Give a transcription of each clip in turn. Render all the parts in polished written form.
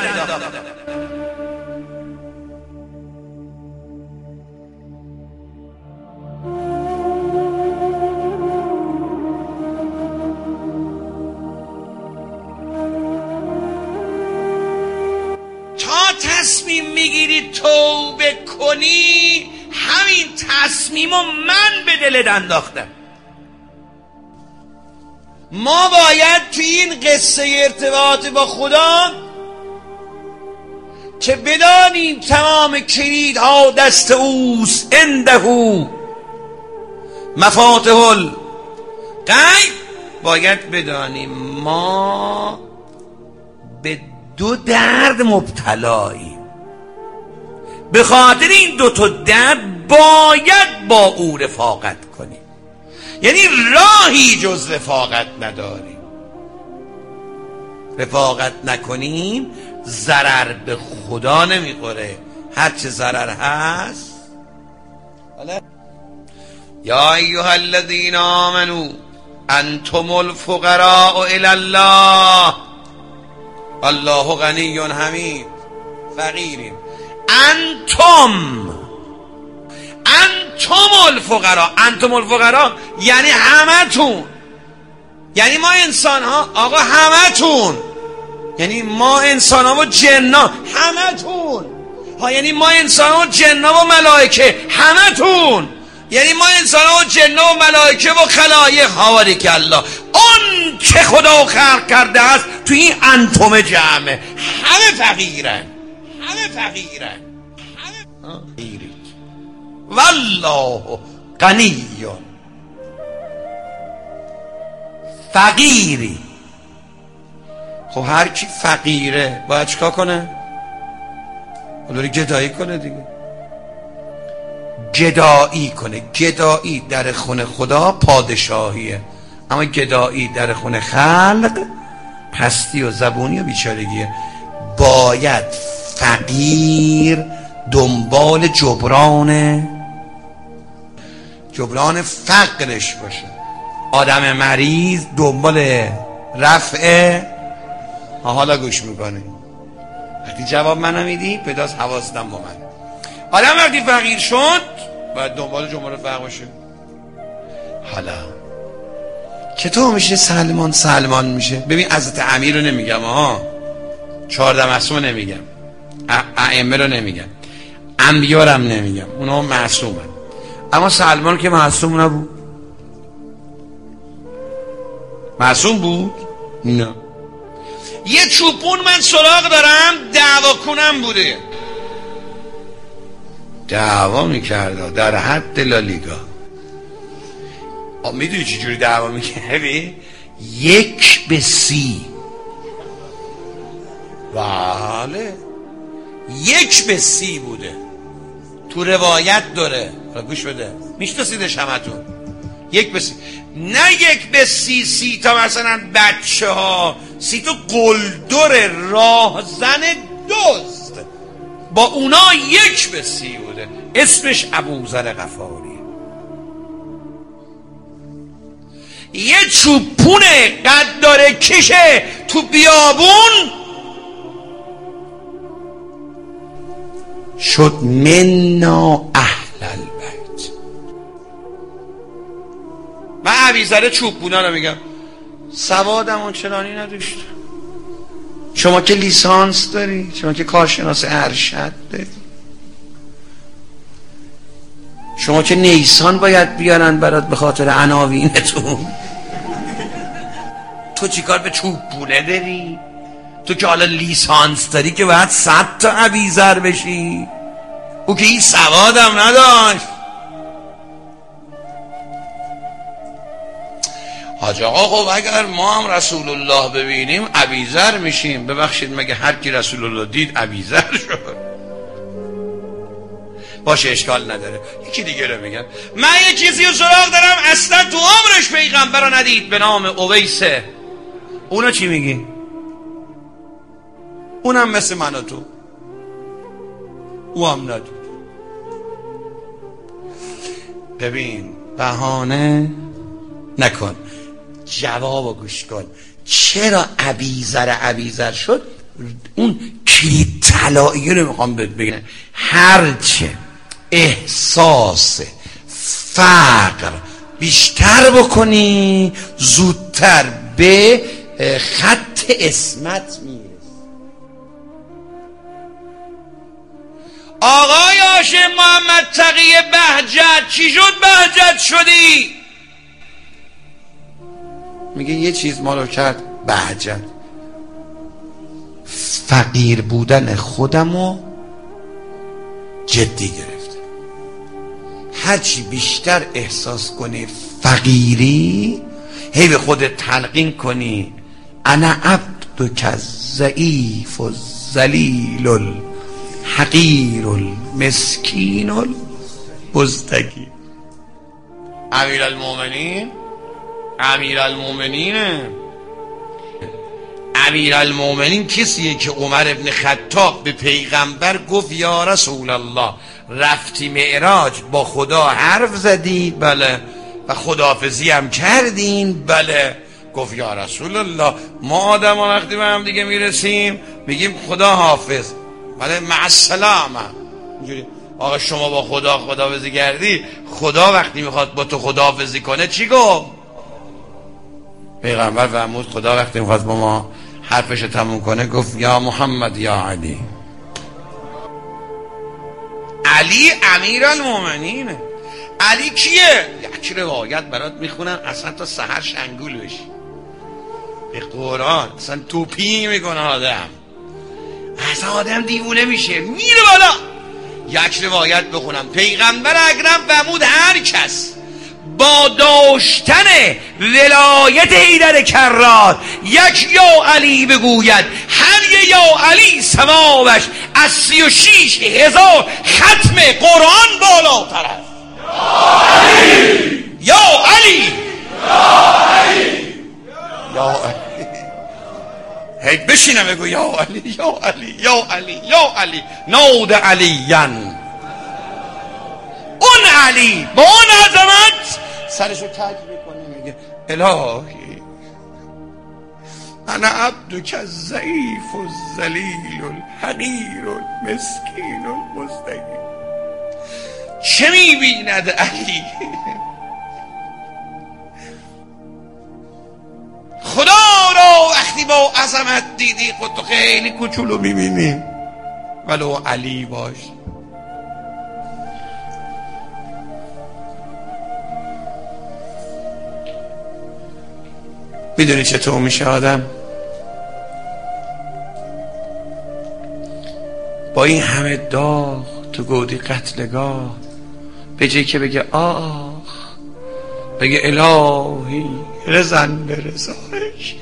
انداختم. تا تصمیم میگیری توبه کنی، همین تصمیمو من به دلت انداختم. ما باید توی این قصه ارتباط با خدا که بدانیم تمام کلیدها دست اوست، عنده مفاتح الغیب، باید بدانیم ما به دو درد مبتلاییم. به خاطر این دو تا درد باید با او رفاقت کنیم، یعنی راهی جز رفاقت نداریم. رفاقت نکنیم ضرر به خدا نمیخوره، هرچه ضرر هست. یا ایها الذین آمنوا انتم الفقراء الی الله الله غنی حمید. فقیریم. انتم الفقراء یعنی همتون، یعنی ما انسان ها، آقا همتون، یعنی ما انسان ها و جنات همتون ها، یعنی ما انسان ها و جنات و ملائکه همتون، یعنی ما انسان ها و جنات و ملائکه و خلایق حواریک الله. اون که خدا خلق کرده است تو این انتم جمعه، همه فقیرن، والله غنیون. فقیری. خب هر کی فقیره باید چیکار کنه؟ باید گدایی کنه دیگه. گدایی در خونه خدا پادشاهیه، اما گدایی در خونه خلق پستی و زبونی و بیچارگیه. باید فقیر دنبال جبران فقرش باشه، آدم مریض دنبال رفع. حالا گوش میکنی وقتی جواب منو میدی پیداست حواستم با من. آدم وقتی فقیر شد باید دنبال جبران فقر باشه. حالا چطور میشه سلمان میشه؟ ببین حضرت امیر رو نمیگم، 14 معصوم نمیگم، ائمه رو نمیگم، انبیا رو هم نمیگم، اونا معصومن، اما سلمان که معصوم نبود. معصوم بود؟ نه. یه چوپون من سراغ دارم دعوا کنم بوده، دعوا میکرده در حد لالیگا. میدونی چی جوری دعوا میکردی؟ 1-30. بله 1-30 بوده، تو روایت داره. گوش بده، میشناسیدش همتون. 1-30، نه 1-30 تا مثلا بچه ها، 30 تا قلدر راهزن دزد، با اونا 1-30 بوده. اسمش ابوذر غفاری. یه چوپونه قداره کشه تو بیابون شد منا اهل البیت. من ابیذر چوپونا رو میگم، سوادم اونچنانی نداشت. شما که لیسانس داری، شما که کارشناس ارشد داری، شما که نیسان باید بیارن برات به خاطر عناوینتون. تو چیکار به چوپونه داری؟ تو که حالا لیسانس داری که باید 100 تا ابیذر بشی. او که این سوادم نداشت. حاج آقا خب اگر ما هم رسول الله ببینیم ابیذر میشیم. ببخشید مگه هر کی رسول الله دید ابیذر شد؟ باشه اشکال نداره. یکی دیگه رو میگم. من یه چیزی رو سراغ دارم اصلا تو عمرش پیغمبر رو ندید، به نام اویسه. اونا چی میگی؟ اونم مثل من و تو، او هم ندید. ببین بهانه نکن، جوابو گوش کن. چرا ابیذر شد؟ اون کلید طلایی رو میخوام بگم. هرچه احساس فقر بیشتر بکنی زودتر به خط اسمت میرسی. آقای هاشم محمد تقی بهجت چی شد بهجت شدی؟ میگه یه چیز ما رو کرد بهجت، فقیر بودن خودمو جدی گرفته. هرچی بیشتر احساس کنی فقیری، هی به خودت تلقین کنی انا عبدک الضعیف الذلیل الحقیر المسکین المزدکی. امیرالمومنین کسیه که عمر ابن خطاب به پیغمبر گفت یا رسول الله رفتی معراج با خدا حرف زدی؟ بله. و خداحافظی هم کردین؟ بله. گفت یا رسول الله ما آدم ها وقتی به هم دیگه میرسیم میگیم خدا حافظ، بله، مع السلامه. اینجوری آقا شما با خدا خداحافظی کردی؟ خدا وقتی میخواد با تو خداحافظی کنه چی گفت؟ پیغمبر فرمود خدا وقتی میخواد با ما حرفش تموم کنه گفت یا محمد یا علی. علی امیرالمومنینه. علی کیه؟ یک روایت برات میخونم اصلا تا سحر شنگول بشی. به قرآن اصلا توپی میکنه آدم، اصلا آدم دیوونه میشه میره بالا. یک روایت بخونم. پیغمبر اکرم فرمود هر کس با داشتن ولایت حیدر کرار یک یا علی بگوید، هر یا علی ثوابش از 36,000 ختم قرآن بالاتر است. یا علی یا علی هی بشینم بگو یا علی یا علی یا علی یا علی نود علیان. اون علی با اون عظمت سرشو تاج میکنه میگه الهی انا عبدک الضعیف الذلیل الحقیر المسکین المزدکی. چه میبیند علی؟ خدا را وقتی با عظمت دیدی خودتو خیلی کوچولو میبینی، ولو علی باش. میدونی چطور میشه آدم با این همه داغ تو گودی قتلگاه به جایی که بگه آخ، بگه الهی رزن به رضایش،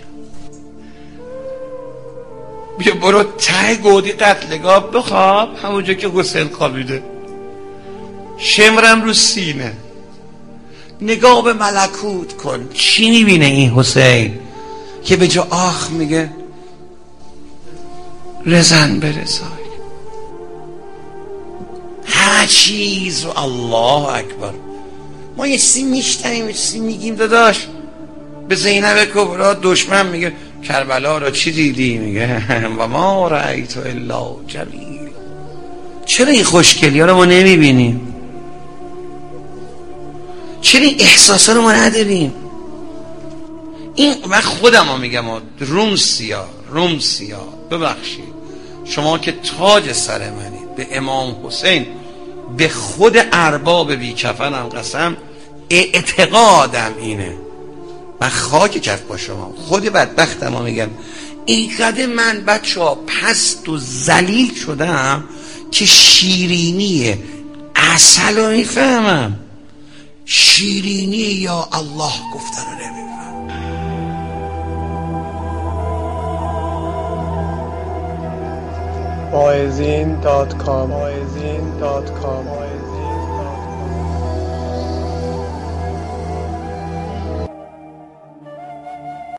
بیا برو ته گودی قتلگاه بخواب همونجا که حسین خوابیده، شمرم رو سینه، نگاه به ملکوت کن. چی میبینه این حسین که به جا آخ میگه رزن به رضای؟ هر چیز رو الله اکبر. ما یه چیزی میشتنیم یه چیزی میگیم داداش. به زینب کبرا دشمن میگه کربلا رو چی دیدی؟ میگه و ما رأیت الا جمیل. چرا این خوشگلی ها رو ما نمیبینیم؟ چرا این احساسا رو ما نداریم؟ این من خودم ها میگم رومسیا ببخشید شما که تاج سر منید، به امام حسین به خود ارباب بی کفنم قسم اعتقادم اینه، من خاک کف با شما خود بدبختم ها میگم اینقدر من بچه ها پست و ذلیل شدم که شیرینی عسل رو میفهمم، شیرینی یا الله گفتن رو نمیفهم. واعظین.com